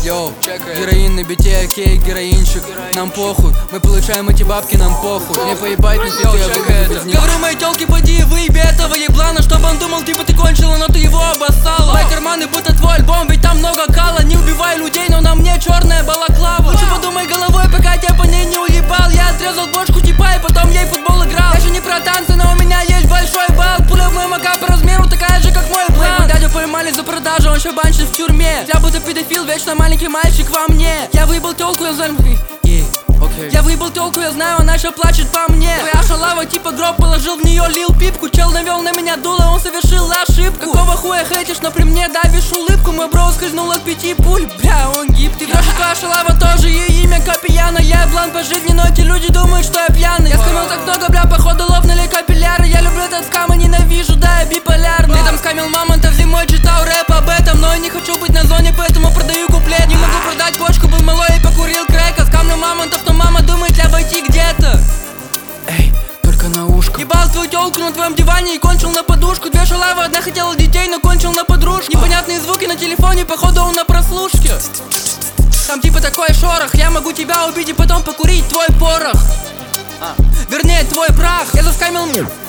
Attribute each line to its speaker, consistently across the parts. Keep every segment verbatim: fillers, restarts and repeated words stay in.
Speaker 1: Йоу, героин на бите, окей, героинчик. Нам похуй, мы получаем эти бабки, нам похуй. Мне поебать на цветы, я выйду без них.
Speaker 2: Говорю моей тёлке, поди, выеби этого еблана, чтобы он думал, типа ты кончила, но ты его обоссала. Мои карманы будто твой альбом, ведь там много кала. Не убивай людей, но на мне черная балаклава. Лучше подумай головой, пока тебя по ней не уебал. Я отрезал бошку типа и потом ей футбол играл. Я же не про танцы, но у меня есть большой бал. Пуля в мой мака по размеру такая же, как мой план. Моего дядю поймали за продажу, он еще баншит в тюрьме. Я будто педофил, вечно маленький мальчик во мне. Я выебал тёлку, я знаю.
Speaker 1: Okay.
Speaker 2: Я выебал тёлку, я знаю, она еще плачет по мне. Твоя шалава типа гроб, положил в нее лил пипку. Чел навел на меня дуло, он совершил ошибку. Какого хуя хейтишь, но при мне давишь улыбку. Мой бро скользнул от пяти пуль, бля, он гибкий. Ты врешь, твоя шалава тоже, ей имя Копияна. Я блан по жизни, но эти люди думают, что я пьяный. Я скамил так много, бля, походу лопнули капилляры. Я люблю этот скам и ненавижу, да, я биполярный. Летом скамил мамонтов, зимой читал рэп об этом. Но я не хочу быть на зоне, поэтому продаю куплет. Не могу продать почку, был малой и покурил крэка. Скамлю мамонтов, но мама думает, я войти где-то.
Speaker 1: Эй, только на ушко.
Speaker 2: Ебал твою тёлку на твоем диване и кончил на подушку. Две шалавы, одна хотела детей, но кончил на подружку. Непонятные звуки на телефоне, походу он на прослушке. Там типа такой шорох, я могу тебя убить и потом покурить твой порох. а, Вернее, твой прах. Я заскамил.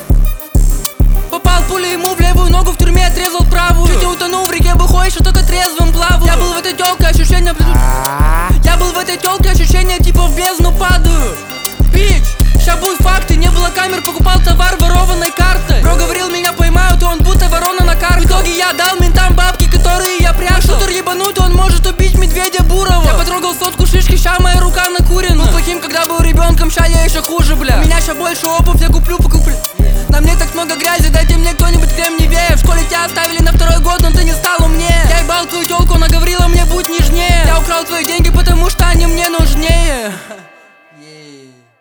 Speaker 2: Попал пулей ему в левую ногу, в тюрьме отрезал правую. Чуть не утонул в реке бухой, еще только трезвым плаваю. Я был в этой тёлке, ощущение... Я был в этой тёлке, ощущение типа в бездну падаю. Бич, ща будут факты, не было камер, покупал товар ворованной картой. Бро говорил, меня поймают, и он будто ворона на карте. В итоге я дал ментам бабки, которые я прятал. Шутер ебанут, он может убить медведя бурого. Я потрогал сотку шишки, ща моя рука накурена. Был плохим, когда был ребенком, ща я еще хуже, бля. У меня ща больше обувь, я куплю, покуплю. На мне так много грязи, дайте мне кто-нибудь кремниевее. В школе тебя оставили на второй год, но ты не стал умнее. Я ебал твою тёлку, она говорила мне, будь нежнее. Я украл твои деньги, потому что они мне нужнее. Yeah.